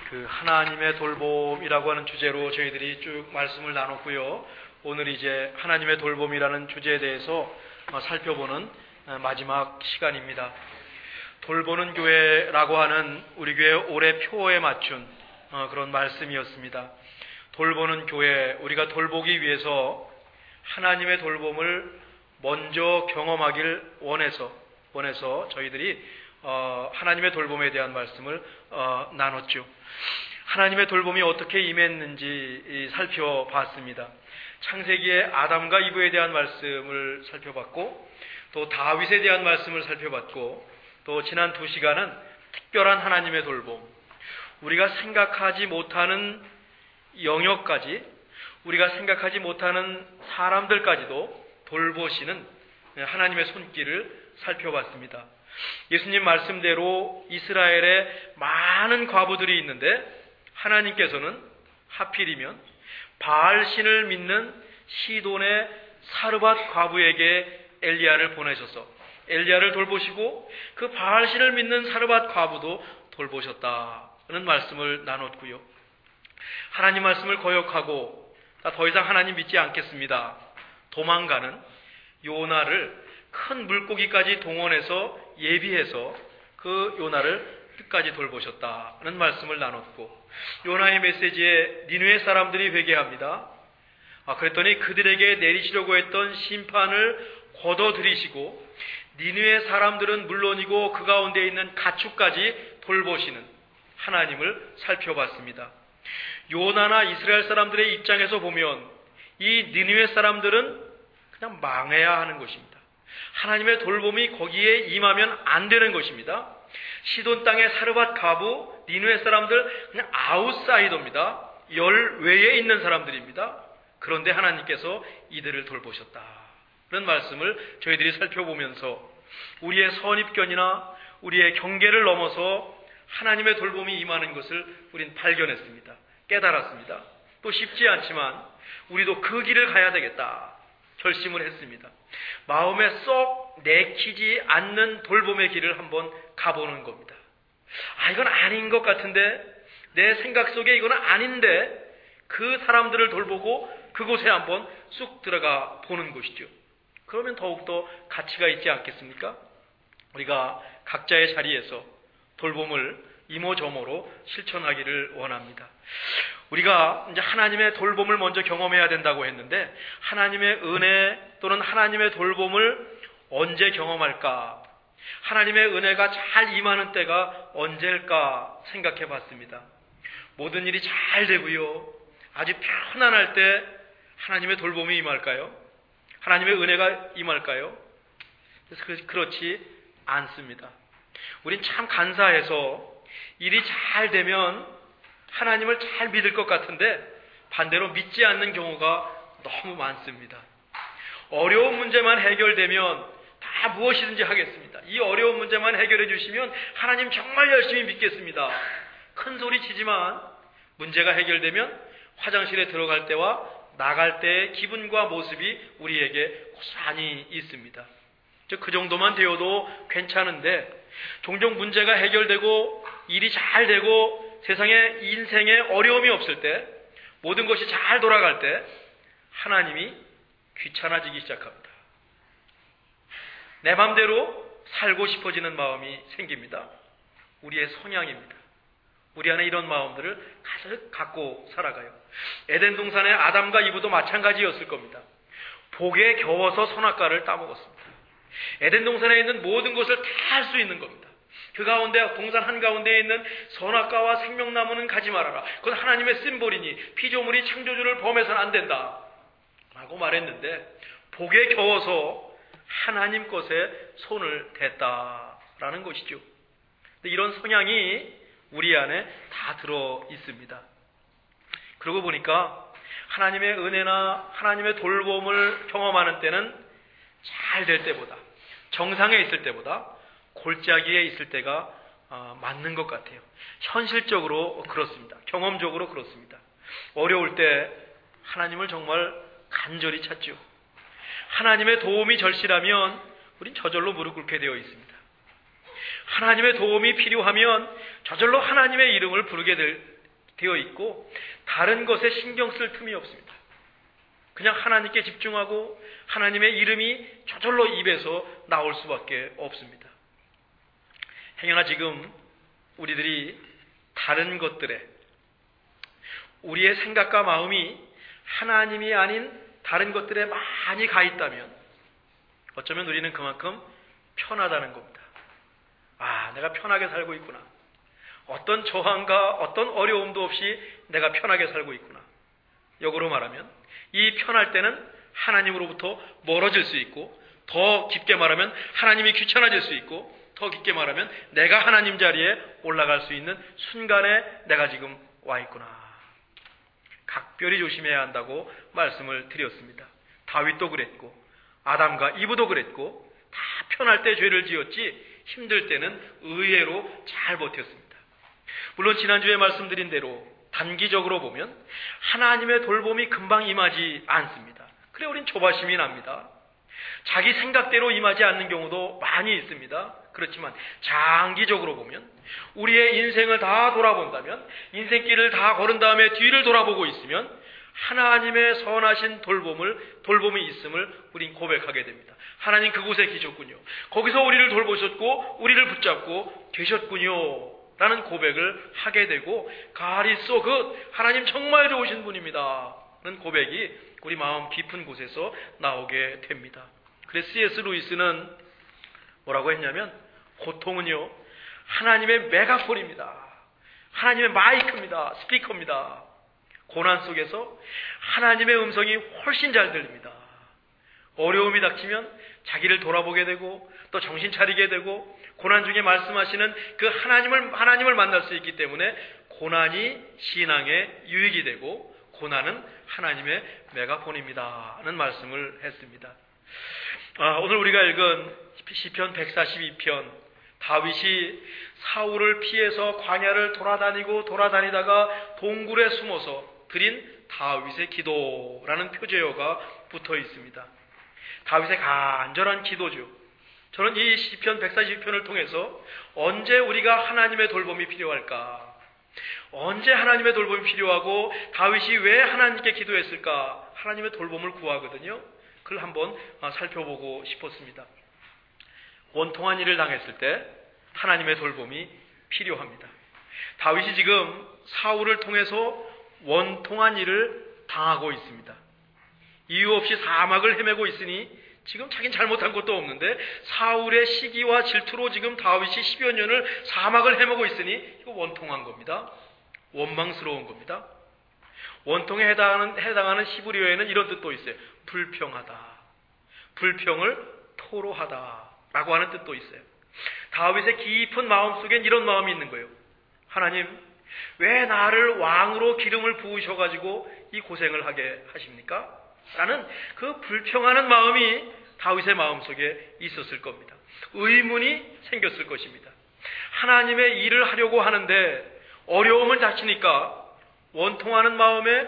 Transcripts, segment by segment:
하나님의 돌봄이라고 하는 주제로 저희들이 쭉 말씀을 나눴고요. 오늘 이제 하나님의 돌봄이라는 주제에 대해서 살펴보는 마지막 시간입니다. 돌보는 교회라고 하는 우리 교회 올해 표어에 맞춘 그런 말씀이었습니다. 돌보는 교회, 우리가 돌보기 위해서 하나님의 돌봄을 먼저 경험하길 원해서 저희들이 하나님의 돌봄에 대한 말씀을 나눴죠. 하나님의 돌봄이 어떻게 임했는지 살펴봤습니다. 창세기의 아담과 이브에 대한 말씀을 살펴봤고, 또 다윗에 대한 말씀을 살펴봤고, 또 지난 2시간은 특별한 하나님의 돌봄, 우리가 생각하지 못하는 영역까지, 우리가 생각하지 못하는 사람들까지도 돌보시는 하나님의 손길을 살펴봤습니다. 예수님 말씀대로 이스라엘에 많은 과부들이 있는데 하나님께서는 하필이면 바알신을 믿는 시돈의 사르밧 과부에게 엘리야를 보내셔서 엘리야를 돌보시고 그 바알신을 믿는 사르밧 과부도 돌보셨다는 말씀을 나눴고요. 하나님 말씀을 거역하고 더 이상 하나님 믿지 않겠습니다, 도망가는 요나를 큰 물고기까지 동원해서 예비해서 그 요나를 끝까지 돌보셨다는 말씀을 나눴고, 요나의 메시지에 니느웨 사람들이 회개합니다. 그랬더니 그들에게 내리시려고 했던 심판을 걷어들이시고 니느웨 사람들은 물론이고 그 가운데 있는 가축까지 돌보시는 하나님을 살펴봤습니다. 요나나 이스라엘 사람들의 입장에서 보면 이 니느웨 사람들은 그냥 망해야 하는 것입니다. 하나님의 돌봄이 거기에 임하면 안 되는 것입니다. 시돈 땅의 사르밧 과부, 니느웨 사람들 그냥 아웃사이더입니다. 열외에 있는 사람들입니다. 그런데 하나님께서 이들을 돌보셨다, 그런 말씀을 저희들이 살펴보면서 우리의 선입견이나 우리의 경계를 넘어서 하나님의 돌봄이 임하는 것을 우린 발견했습니다. 깨달았습니다. 또 쉽지 않지만 우리도 그 길을 가야 되겠다 결심을 했습니다. 마음에 쏙 내키지 않는 돌봄의 길을 한번 가보는 겁니다. 이건 아닌 것 같은데, 내 생각 속에 이거는 아닌데, 그 사람들을 돌보고 그곳에 한번 쑥 들어가 보는 것이죠. 그러면 더욱더 가치가 있지 않겠습니까? 우리가 각자의 자리에서 돌봄을 이모저모로 실천하기를 원합니다. 우리가 이제 하나님의 돌봄을 먼저 경험해야 된다고 했는데, 하나님의 은혜 또는 하나님의 돌봄을 언제 경험할까? 하나님의 은혜가 잘 임하는 때가 언제일까 생각해 봤습니다. 모든 일이 잘 되고요, 아주 편안할 때 하나님의 돌봄이 임할까요? 하나님의 은혜가 임할까요? 그렇지 않습니다. 우린 참 간사해서 일이 잘 되면 하나님을 잘 믿을 것 같은데 반대로 믿지 않는 경우가 너무 많습니다. 어려운 문제만 해결되면 다 무엇이든지 하겠습니다. 이 어려운 문제만 해결해 주시면 하나님 정말 열심히 믿겠습니다. 큰 소리 치지만 문제가 해결되면 화장실에 들어갈 때와 나갈 때의 기분과 모습이 우리에게 고스란히 있습니다. 그 정도만 되어도 괜찮은데, 종종 문제가 해결되고 일이 잘 되고 세상에 인생에 어려움이 없을 때, 모든 것이 잘 돌아갈 때 하나님이 귀찮아지기 시작합니다. 내 맘대로 살고 싶어지는 마음이 생깁니다. 우리의 성향입니다. 우리 안에 이런 마음들을 가득 갖고 살아가요. 에덴 동산의 아담과 이브도 마찬가지였을 겁니다. 복에 겨워서 선악과를 따먹었습니다. 에덴 동산에 있는 모든 것을 다 할 수 있는 겁니다. 그 가운데, 동산 한가운데에 있는 선악과와 생명나무는 가지 말아라. 그건 하나님의 심볼이니 피조물이 창조주를 범해서는 안 된다 라고 말했는데, 복에 겨워서 하나님 것에 손을 댔다라는 것이죠. 이런 성향이 우리 안에 다 들어 있습니다. 그러고 보니까 하나님의 은혜나 하나님의 돌봄을 경험하는 때는 잘 될 때보다, 정상에 있을 때보다 골짜기에 있을 때가 맞는 것 같아요. 현실적으로 그렇습니다. 경험적으로 그렇습니다. 어려울 때 하나님을 정말 간절히 찾죠. 하나님의 도움이 절실하면 우린 저절로 무릎 꿇게 되어 있습니다. 하나님의 도움이 필요하면 저절로 하나님의 이름을 부르게 되어 있고 다른 것에 신경 쓸 틈이 없습니다. 그냥 하나님께 집중하고 하나님의 이름이 저절로 입에서 나올 수밖에 없습니다. 행여나 지금 우리들이 다른 것들에 우리의 생각과 마음이 하나님이 아닌 다른 것들에 많이 가 있다면 어쩌면 우리는 그만큼 편하다는 겁니다. 아, 내가 편하게 살고 있구나. 어떤 저항과 어떤 어려움도 없이 내가 편하게 살고 있구나. 역으로 말하면 이 편할 때는 하나님으로부터 멀어질 수 있고, 더 깊게 말하면 하나님이 귀찮아질 수 있고, 더 깊게 말하면 내가 하나님 자리에 올라갈 수 있는 순간에 내가 지금 와 있구나. 각별히 조심해야 한다고 말씀을 드렸습니다. 다윗도 그랬고 아담과 이브도 그랬고 다 편할 때 죄를 지었지 힘들 때는 의외로 잘 버텼습니다. 물론 지난주에 말씀드린 대로 단기적으로 보면 하나님의 돌봄이 금방 임하지 않습니다. 그래 우린 조바심이 납니다. 자기 생각대로 임하지 않는 경우도 많이 있습니다. 그렇지만 장기적으로 보면 우리의 인생을 다 돌아본다면, 인생길을 다 걸은 다음에 뒤를 돌아보고 있으면 하나님의 선하신 돌봄이 있음을 우린 고백하게 됩니다. 하나님 그곳에 계셨군요. 거기서 우리를 돌보셨고 우리를 붙잡고 계셨군요 라는 고백을 하게 되고, God is so good, 하나님 정말 좋으신 분입니다 라는 고백이 우리 마음 깊은 곳에서 나오게 됩니다. 그래서 C.S. 루이스는 뭐라고 했냐면, 고통은요 하나님의 메가폰입니다. 하나님의 마이크입니다. 스피커입니다. 고난 속에서 하나님의 음성이 훨씬 잘 들립니다. 어려움이 닥치면 자기를 돌아보게 되고 또 정신 차리게 되고, 고난 중에 말씀하시는 그 하나님을 만날 수 있기 때문에 고난이 신앙의 유익이 되고 고난은 하나님의 메가폰입니다 하는 말씀을 했습니다. 오늘 우리가 읽은 시편 142편, 다윗이 사울을 피해서 광야를 돌아다니다가 동굴에 숨어서 드린 다윗의 기도라는 표제어가 붙어 있습니다. 다윗의 간절한 기도죠. 저는 이 시편 142편을 통해서 언제 우리가 하나님의 돌봄이 필요할까? 언제 하나님의 돌봄이 필요하고 다윗이 왜 하나님께 기도했을까? 하나님의 돌봄을 구하거든요. 그걸 한번 살펴보고 싶었습니다. 원통한 일을 당했을 때 하나님의 돌봄이 필요합니다. 다윗이 지금 사울을 통해서 원통한 일을 당하고 있습니다. 이유 없이 사막을 헤매고 있으니 지금 자긴 잘못한 것도 없는데 사울의 시기와 질투로 지금 다윗이 10여 년을 사막을 헤매고 있으니 이거 원통한 겁니다. 원망스러운 겁니다. 원통에 해당하는 히브리어에는 이런 뜻도 있어요. 불평하다, 불평을 토로하다 라고 하는 뜻도 있어요. 다윗의 깊은 마음속엔 이런 마음이 있는 거예요. 하나님, 왜 나를 왕으로 기름을 부으셔가지고 이 고생을 하게 하십니까? 라는 그 불평하는 마음이 다윗의 마음속에 있었을 겁니다. 의문이 생겼을 것입니다. 하나님의 일을 하려고 하는데 어려움을 닥치니까 원통하는 마음에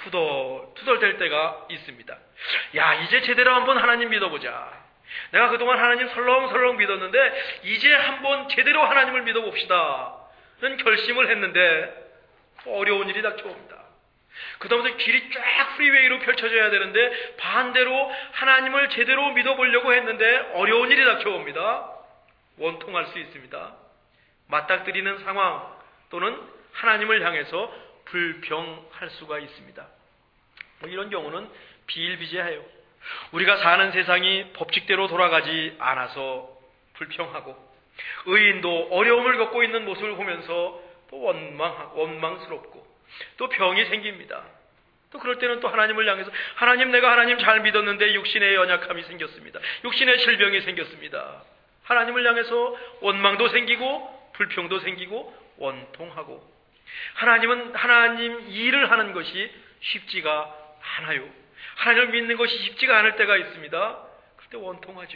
투덜될 때가 있습니다. 야, 이제 제대로 한번 하나님 믿어보자. 내가 그동안 하나님 설렁설렁 믿었는데 이제 한번 제대로 하나님을 믿어봅시다 는 결심을 했는데 어려운 일이 닥쳐옵니다. 그다음부터 길이 쫙 프리웨이로 펼쳐져야 되는데 반대로 하나님을 제대로 믿어보려고 했는데 어려운 일이 닥쳐옵니다. 원통할 수 있습니다. 맞닥뜨리는 상황 또는 하나님을 향해서 불평할 수가 있습니다. 이런 경우는 비일비재해요. 우리가 사는 세상이 법칙대로 돌아가지 않아서 불평하고, 의인도 어려움을 겪고 있는 모습을 보면서 또 원망스럽고 또 병이 생깁니다. 또 그럴 때는 또 하나님을 향해서 하나님, 내가 하나님 잘 믿었는데 육신의 연약함이 생겼습니다. 육신의 질병이 생겼습니다. 하나님을 향해서 원망도 생기고 불평도 생기고 원통하고, 하나님은 하나님 일을 하는 것이 쉽지가 않아요. 하나님을 믿는 것이 쉽지가 않을 때가 있습니다. 그때 원통하죠.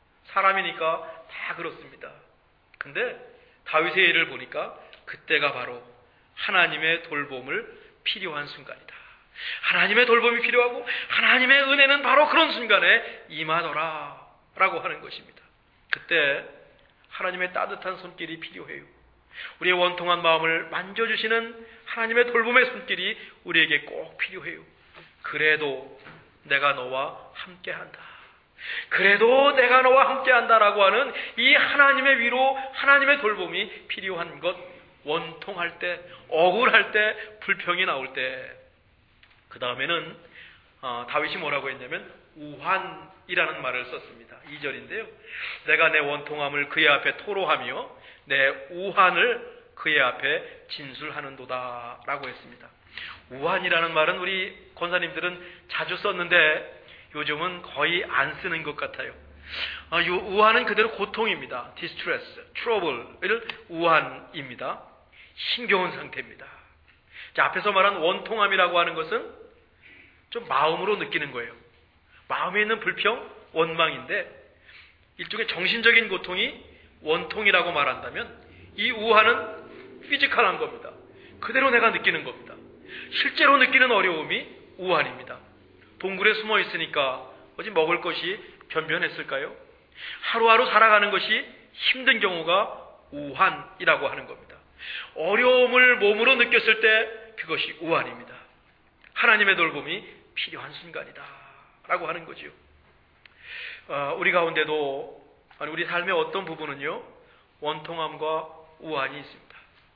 사람이니까 다 그렇습니다. 근데 다윗의 일을 보니까 그때가 바로 하나님의 돌봄을 필요한 순간이다. 하나님의 돌봄이 필요하고 하나님의 은혜는 바로 그런 순간에 임하더라 라고 하는 것입니다. 그때 하나님의 따뜻한 손길이 필요해요. 우리의 원통한 마음을 만져주시는 하나님의 돌봄의 손길이 우리에게 꼭 필요해요. 그래도 내가 너와 함께한다. 그래도 내가 너와 함께한다라고 하는 이 하나님의 위로, 하나님의 돌봄이 필요한 것, 원통할 때, 억울할 때, 불평이 나올 때. 그 다음에는 다윗이 뭐라고 했냐면 우환이라는 말을 썼습니다. 2절인데요. 내가 내 원통함을 그의 앞에 토로하며 내 우환을 그의 앞에 진술하는도다 라고 했습니다. 우환이라는 말은 우리 권사님들은 자주 썼는데 요즘은 거의 안 쓰는 것 같아요. 우환은 그대로 고통입니다. distress, trouble을 우환입니다. 힘겨운 상태입니다. 자, 앞에서 말한 원통함이라고 하는 것은 좀 마음으로 느끼는 거예요. 마음에 있는 불평, 원망인데 일종의 정신적인 고통이 원통이라고 말한다면 이 우환은 피지컬한 겁니다. 그대로 내가 느끼는 겁니다. 실제로 느끼는 어려움이 우환입니다. 동굴에 숨어 있으니까 어디 먹을 것이 변변했을까요? 하루하루 살아가는 것이 힘든 경우가 우환이라고 하는 겁니다. 어려움을 몸으로 느꼈을 때 그것이 우환입니다. 하나님의 돌봄이 필요한 순간이다 라고 하는 거죠. 우리 가운데도 우리 삶의 어떤 부분은요 원통함과 우환이 있습니다.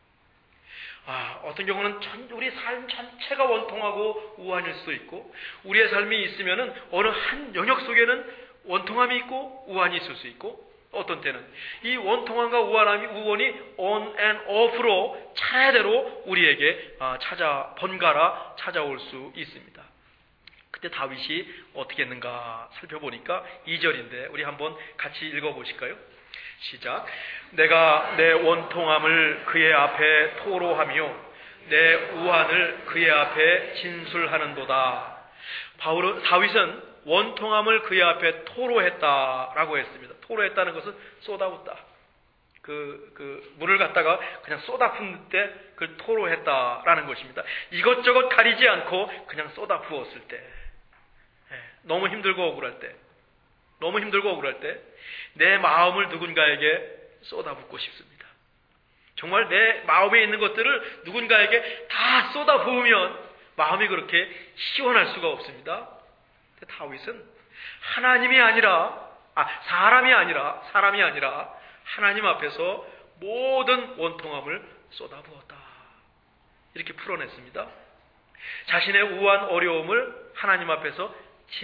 어떤 경우는 우리 삶 전체가 원통하고 우환일 수도 있고, 우리의 삶이 있으면은 어느 한 영역 속에는 원통함이 있고 우환이 있을 수 있고, 어떤 때는 이 원통함과 우환이 on and off로 차례대로 우리에게 번갈아 찾아올 수 있습니다. 그때 다윗이 어떻게 했는가 살펴보니까 2절인데 우리 한번 같이 읽어보실까요? 시작. 내가 내 원통함을 그의 앞에 토로하며 내 우환을 그의 앞에 진술하는도다. 다윗은 원통함을 그의 앞에 토로했다라고 했습니다. 토로했다는 것은 쏟아붓다. 물을 갖다가 그냥 쏟아붓는 때 그걸 토로했다라는 것입니다. 이것저것 가리지 않고 그냥 쏟아부었을 때, 너무 힘들고 억울할 때, 내 마음을 누군가에게 쏟아붓고 싶습니다. 정말 내 마음에 있는 것들을 누군가에게 다 쏟아부으면 마음이 그렇게 시원할 수가 없습니다. 다윗은 사람이 아니라 하나님 앞에서 모든 원통함을 쏟아부었다. 이렇게 풀어냈습니다. 자신의 우한 어려움을 하나님 앞에서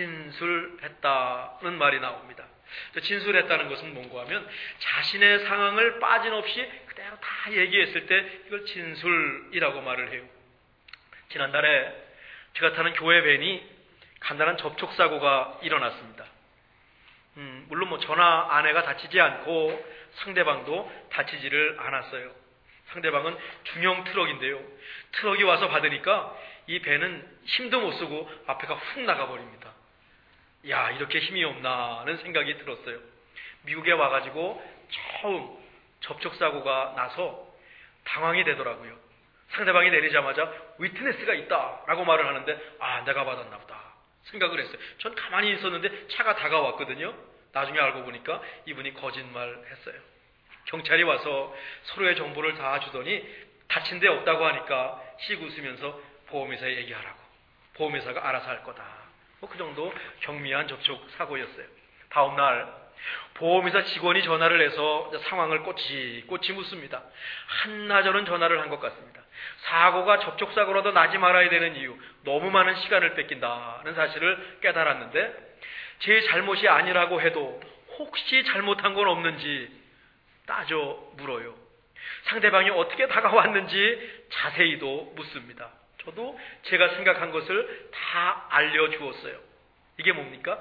진술했다는 말이 나옵니다. 진술했다는 것은 뭔가 하면 자신의 상황을 빠짐없이 그대로 다 얘기했을 때 이걸 진술이라고 말을 해요. 지난달에 제가 타는 교회 밴이 간단한 접촉사고가 일어났습니다. 물론 전화 아내가 다치지 않고 상대방도 다치지를 않았어요. 상대방은 중형 트럭인데요. 트럭이 와서 받으니까 이 배는 힘도 못 쓰고 앞에가 훅 나가버립니다. 야, 이렇게 힘이 없나는 생각이 들었어요. 미국에 와가지고 처음 접촉사고가 나서 당황이 되더라고요. 상대방이 내리자마자 위트네스가 있다라고 말을 하는데 내가 받았나 보다 생각을 했어요. 전 가만히 있었는데 차가 다가왔거든요. 나중에 알고 보니까 이분이 거짓말했어요. 경찰이 와서 서로의 정보를 다 주더니 다친 데 없다고 하니까 씩 웃으면서 보험회사에 얘기하라고. 보험회사가 알아서 할 거다. 그 정도 경미한 접촉 사고였어요. 다음 날 보험회사 직원이 전화를 해서 상황을 꼬치 묻습니다. 한나절은 전화를 한 것 같습니다. 사고가 접촉사고라도 나지 말아야 되는 이유, 너무 많은 시간을 뺏긴다는 사실을 깨달았는데 제 잘못이 아니라고 해도 혹시 잘못한 건 없는지 따져 물어요. 상대방이 어떻게 다가왔는지 자세히도 묻습니다. 저도 제가 생각한 것을 다 알려주었어요. 이게 뭡니까?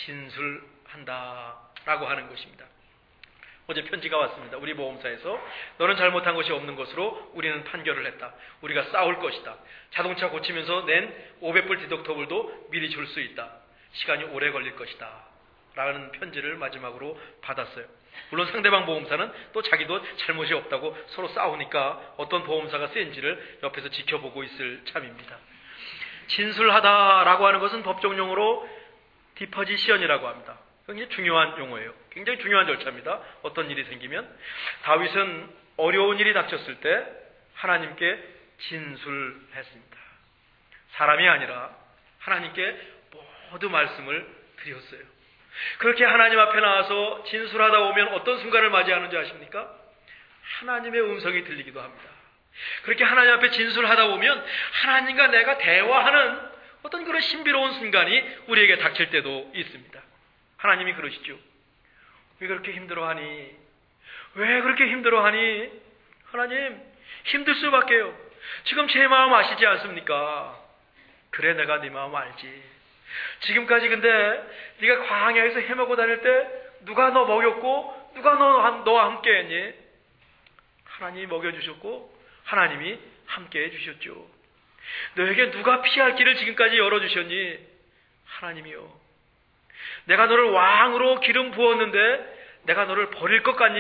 진술한다라고 하는 것입니다. 어제 편지가 왔습니다. 우리 보험사에서 너는 잘못한 것이 없는 것으로 우리는 판결을 했다. 우리가 싸울 것이다. 자동차 고치면서 낸 500불 디덕터블도 미리 줄 수 있다. 시간이 오래 걸릴 것이다. 라는 편지를 마지막으로 받았어요. 물론 상대방 보험사는 또 자기도 잘못이 없다고 서로 싸우니까 어떤 보험사가 센지를 옆에서 지켜보고 있을 참입니다. 진술하다라고 하는 것은 법정용어로 디퍼지시언이라고 합니다. 굉장히 중요한 용어예요. 굉장히 중요한 절차입니다. 어떤 일이 생기면 다윗은 어려운 일이 닥쳤을 때 하나님께 진술했습니다. 사람이 아니라 하나님께 모두 말씀을 드렸어요. 그렇게 하나님 앞에 나와서 진술하다 보면 어떤 순간을 맞이하는지 아십니까? 하나님의 음성이 들리기도 합니다. 그렇게 하나님 앞에 진술하다 보면 하나님과 내가 대화하는 어떤 그런 신비로운 순간이 우리에게 닥칠 때도 있습니다. 하나님이 그러시죠. 왜 그렇게 힘들어하니? 왜 그렇게 힘들어하니? 하나님, 힘들 수밖에요. 지금 제 마음 아시지 않습니까? 그래, 내가 네 마음 알지. 지금까지 근데 네가 광야에서 헤매고 다닐 때 누가 너 먹였고 누가 너와 함께 했니? 하나님이 먹여주셨고 하나님이 함께 해주셨죠. 너에게 누가 피할 길을 지금까지 열어주셨니? 하나님이요. 내가 너를 왕으로 기름 부었는데 내가 너를 버릴 것 같니?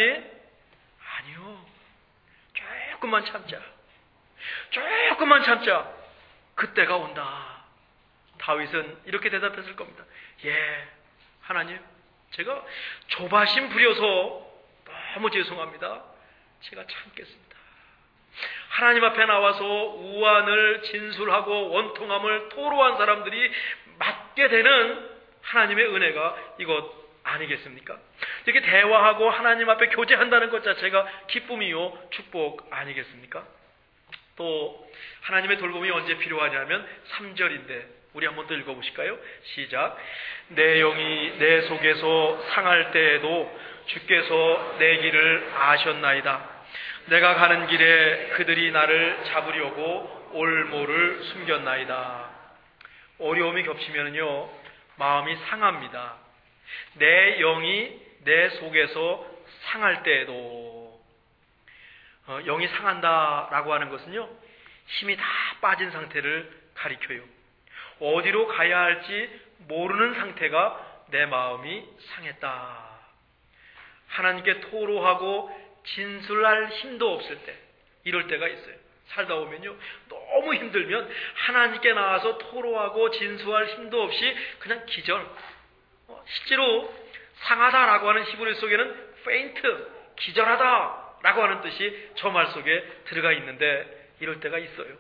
아니요. 조금만 참자. 조금만 참자. 그때가 온다. 다윗은 이렇게 대답했을 겁니다. 예, 하나님, 제가 조바심 부려서 너무 죄송합니다. 제가 참겠습니다. 하나님 앞에 나와서 우환을 진술하고 원통함을 토로한 사람들이 맞게 되는 하나님의 은혜가 이것 아니겠습니까? 이렇게 대화하고 하나님 앞에 교제한다는 것 자체가 기쁨이요 축복 아니겠습니까? 또 하나님의 돌봄이 언제 필요하냐면 3절인데 우리 한번 더 읽어보실까요? 시작. 내 영이 내 속에서 상할 때에도 주께서 내 길을 아셨나이다. 내가 가는 길에 그들이 나를 잡으려고 올모를 숨겼나이다. 어려움이 겹치면요 마음이 상합니다. 내 영이 내 속에서 상할 때에도 영이 상한다라고 하는 것은요 힘이 다 빠진 상태를 가리켜요. 어디로 가야 할지 모르는 상태가 내 마음이 상했다. 하나님께 토로하고 진술할 힘도 없을 때 이럴 때가 있어요. 살다 보면요 너무 힘들면 하나님께 나와서 토로하고 진술할 힘도 없이 그냥 기절. 실제로 상하다라고 하는 히브리 속에는 faint, 기절하다라고 하는 뜻이 저 말 속에 들어가 있는데 이럴 때가 있어요.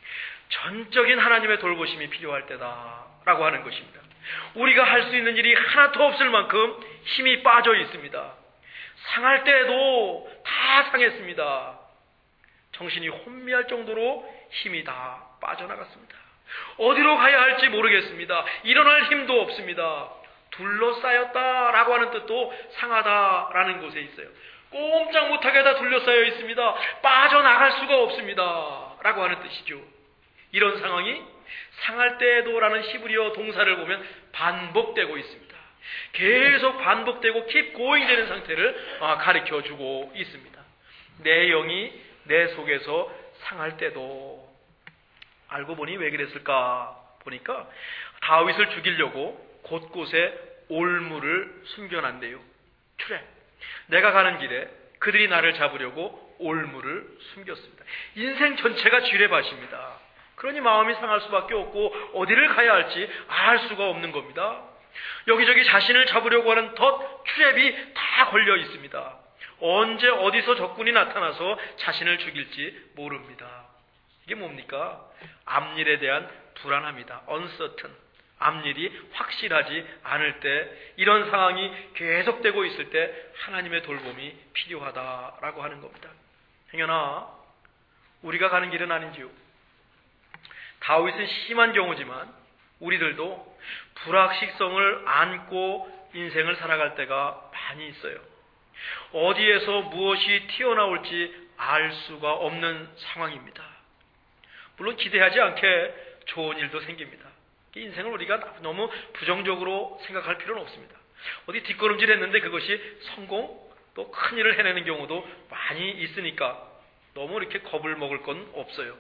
전적인 하나님의 돌보심이 필요할 때다라고 하는 것입니다. 우리가 할 수 있는 일이 하나도 없을 만큼 힘이 빠져 있습니다. 상할 때에도 다 상했습니다. 정신이 혼미할 정도로 힘이 다 빠져나갔습니다. 어디로 가야 할지 모르겠습니다. 일어날 힘도 없습니다. 둘러싸였다라고 하는 뜻도 상하다라는 곳에 있어요. 꼼짝 못하게 다 둘러싸여 있습니다. 빠져나갈 수가 없습니다. 라고 하는 뜻이죠. 이런 상황이 상할 때에도라는 히브리어 동사를 보면 반복되고 있습니다. 계속 반복되고 keep going 되는 상태를 가르쳐주고 있습니다. 내 영이 내 속에서 상할 때도. 알고 보니 왜 그랬을까 보니까 다윗을 죽이려고 곳곳에 올무를 숨겨놨네요. 트랩. 내가 가는 길에 그들이 나를 잡으려고 올무를 숨겼습니다. 인생 전체가 쥐레밭입니다. 그러니 마음이 상할 수밖에 없고 어디를 가야 할지 알 수가 없는 겁니다. 여기저기 자신을 잡으려고 하는 트랩이 다 걸려 있습니다. 언제 어디서 적군이 나타나서 자신을 죽일지 모릅니다. 이게 뭡니까? 앞일에 대한 불안함이다. uncertain. 앞일이 확실하지 않을 때, 이런 상황이 계속되고 있을 때 하나님의 돌봄이 필요하다라고 하는 겁니다. 행여나 우리가 가는 길은 아닌지요. 다윗은 심한 경우지만 우리들도 불확실성을 안고 인생을 살아갈 때가 많이 있어요. 어디에서 무엇이 튀어나올지 알 수가 없는 상황입니다. 물론 기대하지 않게 좋은 일도 생깁니다. 인생을 우리가 너무 부정적으로 생각할 필요는 없습니다. 어디 뒷걸음질 했는데 그것이 성공, 또 큰 일을 해내는 경우도 많이 있으니까 너무 이렇게 겁을 먹을 건 없어요.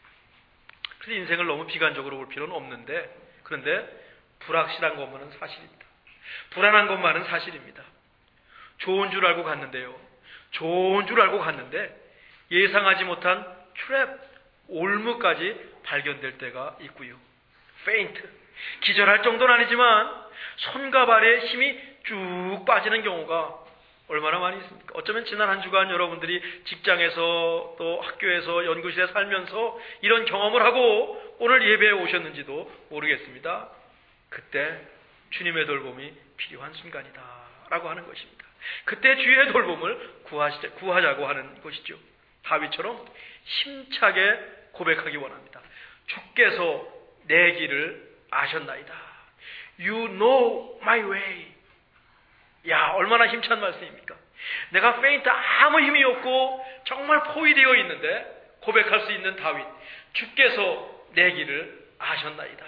그래서 인생을 너무 비관적으로 볼 필요는 없는데, 그런데 불확실한 것만은 사실입니다. 불안한 것만은 사실입니다. 좋은 줄 알고 갔는데요. 좋은 줄 알고 갔는데 예상하지 못한 트랩, 올무까지 발견될 때가 있고요. 페인트, 기절할 정도는 아니지만 손과 발에 힘이 쭉 빠지는 경우가 얼마나 많이 있습니까? 어쩌면 지난 한 주간 여러분들이 직장에서 또 학교에서 연구실에 살면서 이런 경험을 하고 오늘 예배에 오셨는지도 모르겠습니다. 그때 주님의 돌봄이 필요한 순간이다 라고 하는 것입니다. 그때 주의 돌봄을 구하자고 하는 것이죠. 다윗처럼 힘차게 고백하기 원합니다. 주께서 내 길을 아셨나이다. You know my way. 야, 얼마나 힘찬 말씀입니까? 내가 페인트 아무 힘이 없고 정말 포위되어 있는데 고백할 수 있는 다윗. 주께서 내 길을 아셨나이다.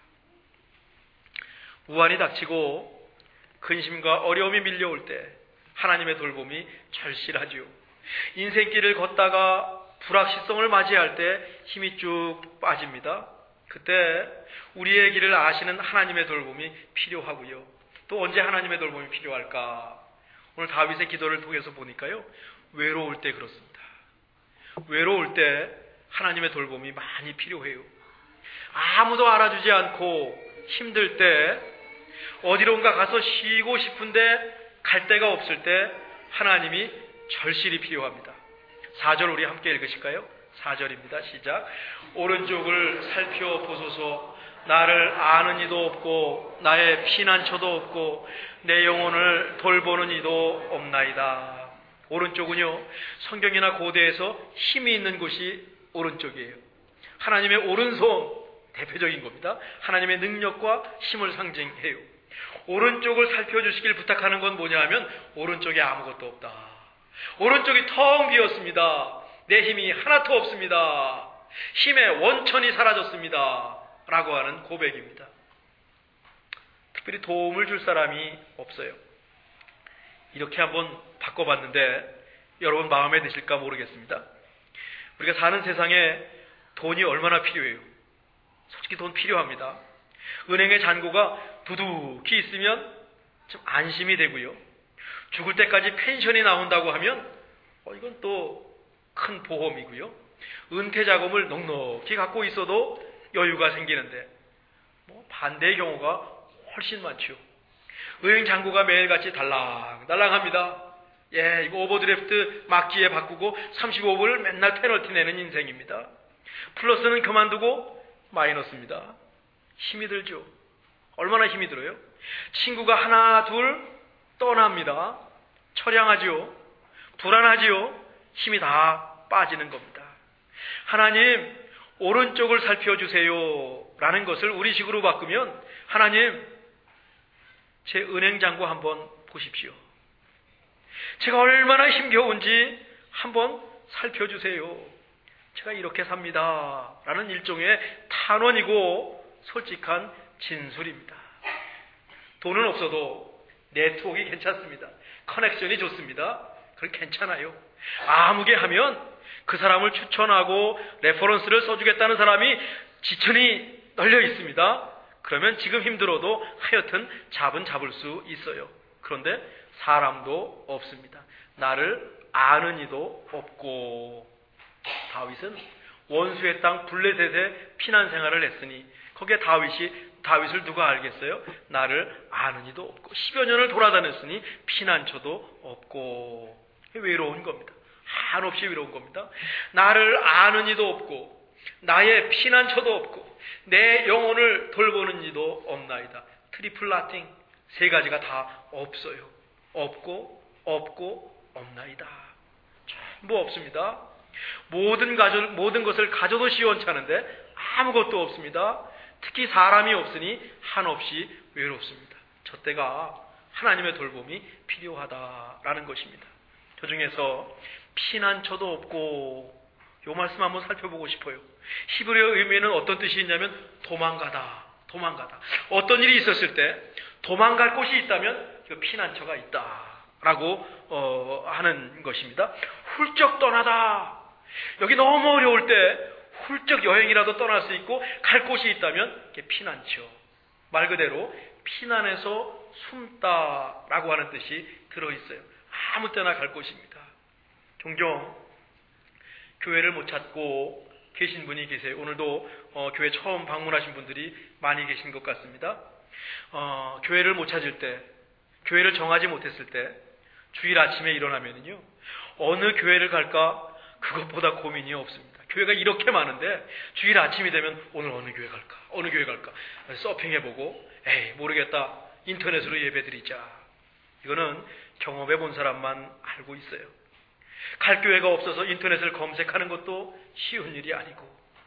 우환이 닥치고 근심과 어려움이 밀려올 때 하나님의 돌봄이 절실하지요. 인생길을 걷다가 불확실성을 맞이할 때 힘이 쭉 빠집니다. 그때 우리의 길을 아시는 하나님의 돌봄이 필요하고요. 또 언제 하나님의 돌봄이 필요할까? 오늘 다윗의 기도를 통해서 보니까요. 외로울 때 그렇습니다. 외로울 때 하나님의 돌봄이 많이 필요해요. 아무도 알아주지 않고 힘들 때 어디론가 가서 쉬고 싶은데 갈 데가 없을 때 하나님이 절실히 필요합니다. 4절 우리 함께 읽으실까요? 4절입니다. 시작. 오른쪽을 살펴보소서. 나를 아는 이도 없고 나의 피난처도 없고 내 영혼을 돌보는 이도 없나이다. 오른쪽은요, 성경이나 고대에서 힘이 있는 곳이 오른쪽이에요. 하나님의 오른손 대표적인 겁니다. 하나님의 능력과 힘을 상징해요. 오른쪽을 살펴주시길 부탁하는 건 뭐냐 하면 오른쪽에 아무것도 없다. 오른쪽이 텅 비었습니다. 내 힘이 하나도 없습니다. 힘의 원천이 사라졌습니다. 라고 하는 고백입니다. 특별히 도움을 줄 사람이 없어요. 이렇게 한번 바꿔봤는데 여러분 마음에 드실까 모르겠습니다. 우리가 사는 세상에 돈이 얼마나 필요해요. 솔직히 돈 필요합니다. 은행의 잔고가 두둑히 있으면 좀 안심이 되고요. 죽을 때까지 펜션이 나온다고 하면 이건 또 큰 보험이고요. 은퇴 자금을 넉넉히 갖고 있어도 여유가 생기는데 반대의 경우가 훨씬 많죠. 은행 잔고가 매일같이 달랑달랑합니다. 예, 이거 오버드래프트 막기에 바꾸고 35불을 맨날 페널티 내는 인생입니다. 플러스는 그만두고 마이너스입니다. 힘이 들죠. 얼마나 힘이 들어요? 친구가 하나 둘 떠납니다. 처량하지요. 불안하지요. 힘이 다 빠지는 겁니다. 하나님 오른쪽을 살펴주세요 라는 것을 우리식으로 바꾸면 하나님 제 은행 잔고 한번 보십시오. 제가 얼마나 힘겨운지 한번 살펴주세요. 제가 이렇게 삽니다 라는 일종의 탄원이고 솔직한 진술입니다. 돈은 없어도 네트워크가 괜찮습니다. 커넥션이 좋습니다. 그럼 괜찮아요. 아무개 하면 그 사람을 추천하고 레퍼런스를 써주겠다는 사람이 지천이 널려 있습니다. 그러면 지금 힘들어도 하여튼 잡을 수 있어요. 그런데 사람도 없습니다. 나를 아는 이도 없고. 다윗은 원수의 땅 블레셋에 피난 생활을 했으니 거기에 다윗을 누가 알겠어요? 나를 아는 이도 없고 10여 년을 돌아다녔으니 피난처도 없고. 외로운 겁니다. 한없이 외로운 겁니다. 나를 아는 이도 없고 나의 피난처도 없고 내 영혼을 돌보는 이도 없나이다. 트리플 나팅, 세 가지가 다 없어요. 없고 없나이다. 전부 없습니다. 모든 것을 가져도 시원찮은데 아무것도 없습니다. 특히 사람이 없으니 한없이 외롭습니다. 저 때가 하나님의 돌봄이 필요하다라는 것입니다. 그 중에서 피난처도 없고, 이 말씀 한번 살펴보고 싶어요. 히브리어 의미에는 어떤 뜻이 있냐면 도망가다. 어떤 일이 있었을 때 도망갈 곳이 있다면 그 피난처가 있다라고 하는 것입니다. 훌쩍 떠나다. 여기 너무 어려울 때 훌쩍 여행이라도 떠날 수 있고 갈 곳이 있다면 그게 피난처. 말 그대로 피난에서 숨다라고 하는 뜻이 들어있어요. 아무 때나 갈 곳입니다. 종종 교회를 못 찾고 계신 분이 계세요. 오늘도 교회 처음 방문하신 분들이 많이 계신 것 같습니다. 교회를 못 찾을 때, 교회를 정하지 못했을 때 주일 아침에 일어나면요, 어느 교회를 갈까? 그것보다 고민이 없습니다. 교회가 이렇게 많은데 주일 아침이 되면 오늘 어느 교회 갈까? 어느 교회 갈까? 서핑해보고 에이 모르겠다. 인터넷으로 예배드리자. 이거는 경험해 본 사람만 알고 있어요. 갈 교회가 없어서 인터넷을 검색하는 것도 쉬운 일이 아니고,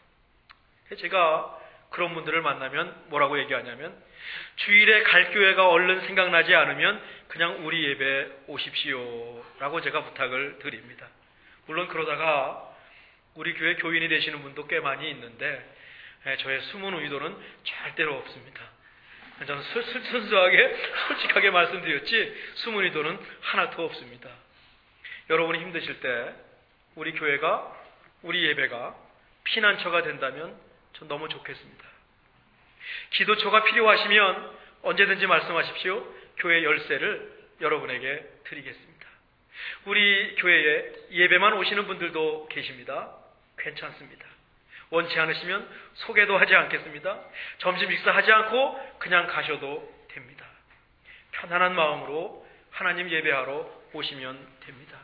제가 그런 분들을 만나면 뭐라고 얘기하냐면, 주일에 갈 교회가 얼른 생각나지 않으면 그냥 우리 예배 오십시오 라고 제가 부탁을 드립니다. 물론 그러다가 우리 교회 교인이 되시는 분도 꽤 많이 있는데 저의 숨은 의도는 절대로 없습니다. 저는 순수하게 솔직하게 말씀드렸지 숨은 의도는 하나도 없습니다. 여러분이 힘드실 때 우리 교회가, 우리 예배가 피난처가 된다면 전 너무 좋겠습니다. 기도처가 필요하시면 언제든지 말씀하십시오. 교회 열쇠를 여러분에게 드리겠습니다. 우리 교회에 예배만 오시는 분들도 계십니다. 괜찮습니다. 원치 않으시면 소개도 하지 않겠습니다. 점심 식사하지 않고 그냥 가셔도 됩니다. 편안한 마음으로 하나님 예배하러 오시면 됩니다.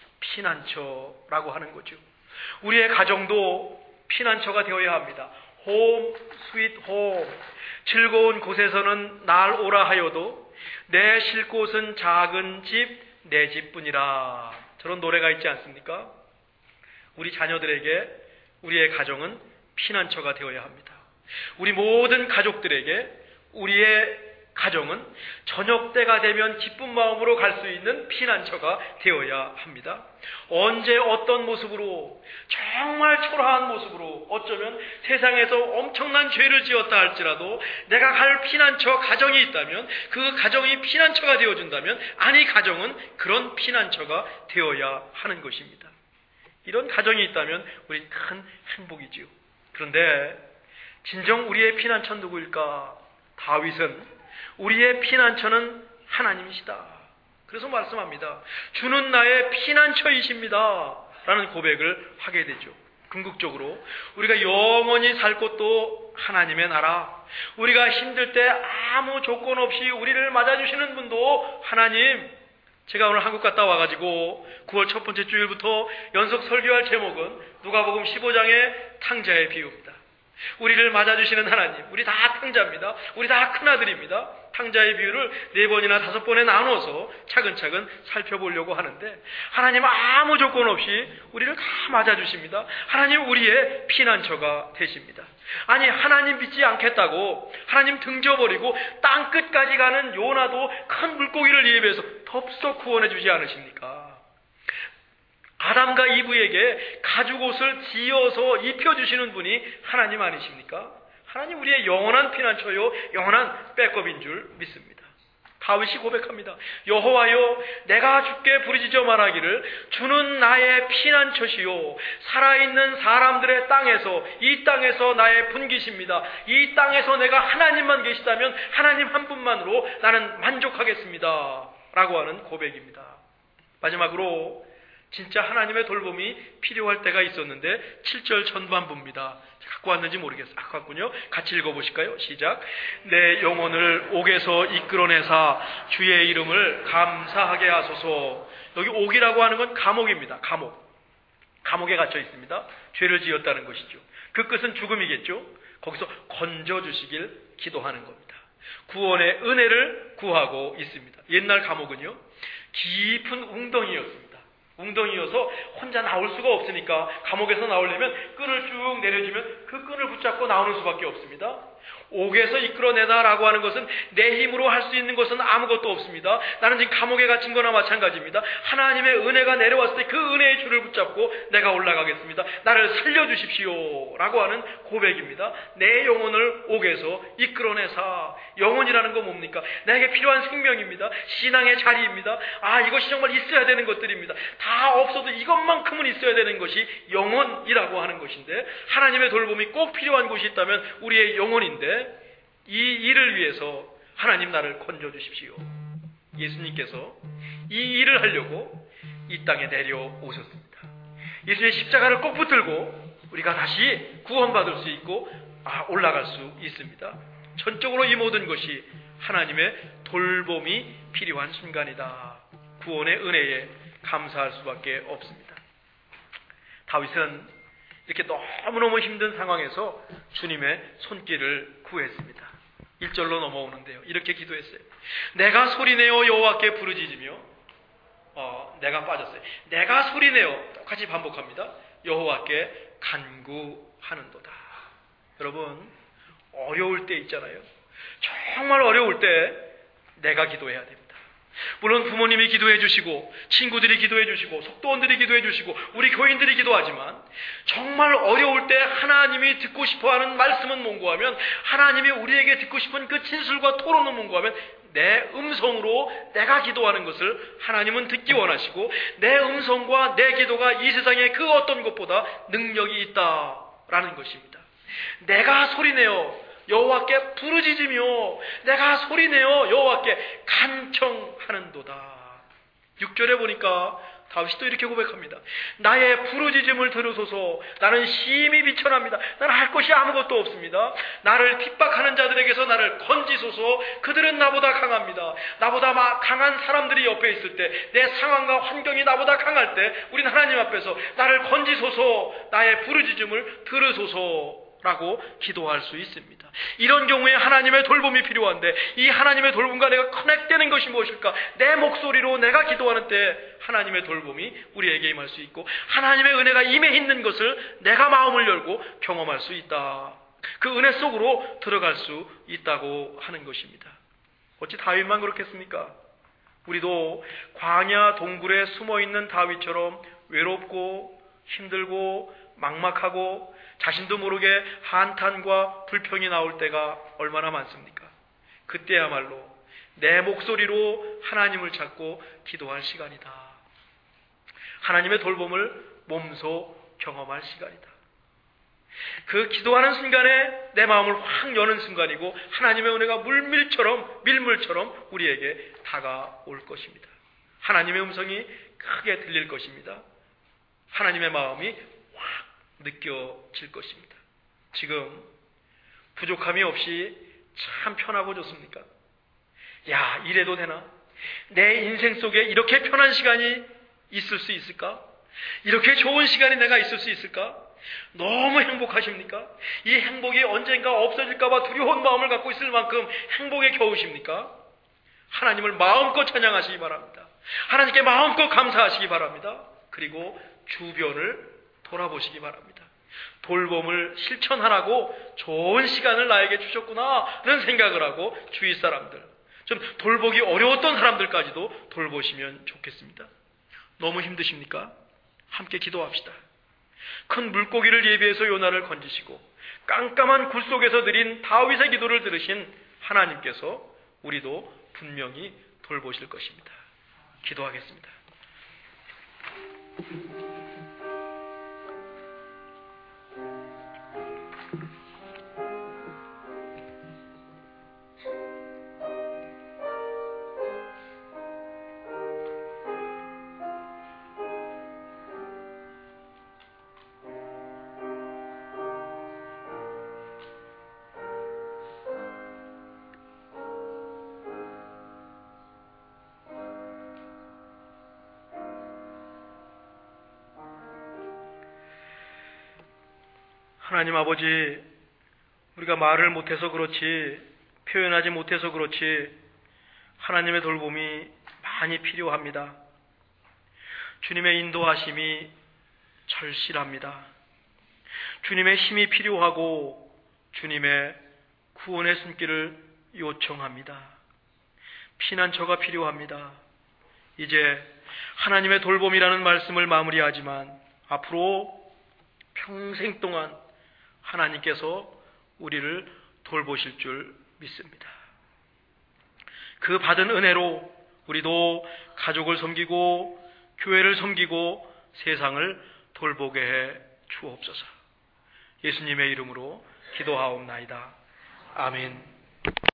피난처라고 하는 거죠. 우리의 가정도 피난처가 되어야 합니다. 홈, 스윗 홈. 즐거운 곳에서는 날 오라 하여도 내 쉴 곳은 작은 집, 내 집뿐이라. 저런 노래가 있지 않습니까? 우리 자녀들에게 우리의 가정은 피난처가 되어야 합니다. 우리 모든 가족들에게 우리의 가정은 저녁 때가 되면 기쁜 마음으로 갈 수 있는 피난처가 되어야 합니다. 언제 어떤 모습으로, 정말 초라한 모습으로, 어쩌면 세상에서 엄청난 죄를 지었다 할지라도 내가 갈 피난처 가정이 있다면, 그 가정이 피난처가 되어준다면, 아니 가정은 그런 피난처가 되어야 하는 것입니다. 이런 가정이 있다면 우리 큰 행복이지요. 그런데 진정 우리의 피난처는 누구일까? 다윗은 우리의 피난처는 하나님이시다. 그래서 말씀합니다. 주는 나의 피난처이십니다 라는 고백을 하게 되죠. 궁극적으로 우리가 영원히 살 곳도 하나님의 나라, 우리가 힘들 때 아무 조건 없이 우리를 맞아주시는 분도 하나님. 제가 오늘 한국 갔다 와가지고 9월 첫 번째 주일부터 연속 설교할 제목은 누가복음 15장의 탕자의 비유입니다. 우리를 맞아주시는 하나님, 우리 다 탕자입니다. 우리 다 큰아들입니다. 탕자의 비유를 4번이나 5번에 나눠서 차근차근 살펴보려고 하는데, 하나님 아무 조건 없이 우리를 다 맞아주십니다. 하나님 우리의 피난처가 되십니다. 아니 하나님 믿지 않겠다고 하나님 등져버리고 땅끝까지 가는 요나도 큰 물고기를 입에서 덥석 구원해 주지 않으십니까? 아담과 이브에게 가죽옷을 지어서 입혀주시는 분이 하나님 아니십니까? 하나님 우리의 영원한 피난처요, 영원한 백업인 줄 믿습니다. 다윗이 고백합니다. 여호와여, 내가 주께 부르짖어 말하기를 주는 나의 피난처시요, 살아있는 사람들의 땅에서, 이 땅에서 나의 분기십니다. 이 땅에서 내가 하나님만 계시다면 하나님 한 분만으로 나는 만족하겠습니다 라고 하는 고백입니다. 마지막으로 진짜 하나님의 돌봄이 필요할 때가 있었는데 7절 전반부입니다. 갖고 왔는지 모르겠어요. 갖고 왔군요. 같이 읽어보실까요? 시작. 내 영혼을 옥에서 이끌어내사 주의 이름을 감사하게 하소서. 여기 옥이라고 하는 건 감옥입니다. 감옥에 갇혀 있습니다. 죄를 지었다는 것이죠. 그 끝은 죽음이겠죠. 거기서 건져주시길 기도하는 겁니다. 구원의 은혜를 구하고 있습니다. 옛날 감옥은요, 깊은 웅덩이였습니다. 웅덩이여서 혼자 나올 수가 없으니까 감옥에서 나오려면 끈을 쭉 내려주면 그 끈을 붙잡고 나오는 수밖에 없습니다. 옥에서 이끌어내다라고 하는 것은 내 힘으로 할 수 있는 것은 아무것도 없습니다. 나는 지금 감옥에 갇힌 거나 마찬가지입니다. 하나님의 은혜가 내려왔을 때 그 은혜의 줄을 붙잡고 내가 올라가겠습니다. 나를 살려주십시오 라고 하는 고백입니다. 내 영혼을 옥에서 이끌어내사. 영혼이라는 건 뭡니까? 나에게 필요한 생명입니다. 신앙의 자리입니다. 이것이 정말 있어야 되는 것들입니다. 다 없어도 이것만큼은 있어야 되는 것이 영혼이라고 하는 것인데, 하나님의 돌봄이 꼭 필요한 곳이 있다면 우리의 영혼인데, 이 일을 위해서 하나님 나를 건져주십시오. 예수님께서 이 일을 하려고 이 땅에 내려오셨습니다. 예수님의 십자가를 꼭 붙들고 우리가 다시 구원받을 수 있고 올라갈 수 있습니다. 전적으로 이 모든 것이 하나님의 돌봄이 필요한 순간이다. 구원의 은혜에 감사할 수밖에 없습니다. 다윗은 이렇게 너무너무 힘든 상황에서 주님의 손길을 구했습니다. 1절로 넘어오는데요. 이렇게 기도했어요. 내가 소리내어 여호와께 부르짖으며 내가 빠졌어요. 내가 소리내어 똑같이 반복합니다. 여호와께 간구하는도다. 여러분, 어려울 때 있잖아요. 정말 어려울 때 내가 기도해야 됩니다. 물론 부모님이 기도해 주시고 친구들이 기도해 주시고 속도원들이 기도해 주시고 우리 교인들이 기도하지만 정말 어려울 때 하나님이 듣고 싶어하는 말씀은 뭔고 하면, 하나님이 우리에게 듣고 싶은 그 진술과 토론은 뭔고 하면, 내 음성으로 내가 기도하는 것을 하나님은 듣기 원하시고, 내 음성과 내 기도가 이 세상에 그 어떤 것보다 능력이 있다라는 것입니다. 내가 소리내어 여호와께 부르짖으며 내가 소리내어 여호와께 간청하는도다. 6절에 보니까 다윗이 또 이렇게 고백합니다. 나의 부르짖음을 들으소서. 나는 심히 비천합니다. 나는 할 것이 아무것도 없습니다. 나를 핍박하는 자들에게서 나를 건지소서. 그들은 나보다 강합니다. 나보다 강한 사람들이 옆에 있을 때, 내 상황과 환경이 나보다 강할 때 우리는 하나님 앞에서 나를 건지소서, 나의 부르짖음을 들으소서 라고 기도할 수 있습니다. 이런 경우에 하나님의 돌봄이 필요한데, 이 하나님의 돌봄과 내가 커넥되는 것이 무엇일까? 내 목소리로 내가 기도하는 때 하나님의 돌봄이 우리에게 임할 수 있고, 하나님의 은혜가 임해 있는 것을 내가 마음을 열고 경험할 수 있다. 그 은혜 속으로 들어갈 수 있다고 하는 것입니다. 어찌 다윗만 그렇겠습니까? 우리도 광야 동굴에 숨어있는 다윗처럼 외롭고 힘들고 막막하고 자신도 모르게 한탄과 불평이 나올 때가 얼마나 많습니까? 그때야말로 내 목소리로 하나님을 찾고 기도할 시간이다. 하나님의 돌봄을 몸소 경험할 시간이다. 그 기도하는 순간에 내 마음을 확 여는 순간이고, 하나님의 은혜가 밀물처럼 우리에게 다가올 것입니다. 하나님의 음성이 크게 들릴 것입니다. 하나님의 마음이 확 느껴질 것입니다. 지금 부족함이 없이 참 편하고 좋습니까? 야, 이래도 되나? 내 인생 속에 이렇게 편한 시간이 있을 수 있을까? 이렇게 좋은 시간이 내가 있을 수 있을까? 너무 행복하십니까? 이 행복이 언젠가 없어질까 봐 두려운 마음을 갖고 있을 만큼 행복에 겨우십니까? 하나님을 마음껏 찬양하시기 바랍니다. 하나님께 마음껏 감사하시기 바랍니다. 그리고 주변을 돌아보시기 바랍니다. 돌봄을 실천하라고 좋은 시간을 나에게 주셨구나라는 생각을 하고 주위 사람들, 좀 돌보기 어려웠던 사람들까지도 돌보시면 좋겠습니다. 너무 힘드십니까? 함께 기도합시다. 큰 물고기를 예비해서 요나를 건지시고 깜깜한 굴 속에서 드린 다윗의 기도를 들으신 하나님께서 우리도 분명히 돌보실 것입니다. 기도하겠습니다. 하나님 아버지, 우리가 말을 못해서 그렇지, 표현하지 못해서 그렇지, 하나님의 돌봄이 많이 필요합니다. 주님의 인도하심이 절실합니다. 주님의 힘이 필요하고 주님의 구원의 손길을 요청합니다. 피난처가 필요합니다. 이제 하나님의 돌봄이라는 말씀을 마무리하지만 앞으로 평생 동안 하나님께서 우리를 돌보실 줄 믿습니다. 그 받은 은혜로 우리도 가족을 섬기고 교회를 섬기고 세상을 돌보게 해 주옵소서. 예수님의 이름으로 기도하옵나이다. 아멘.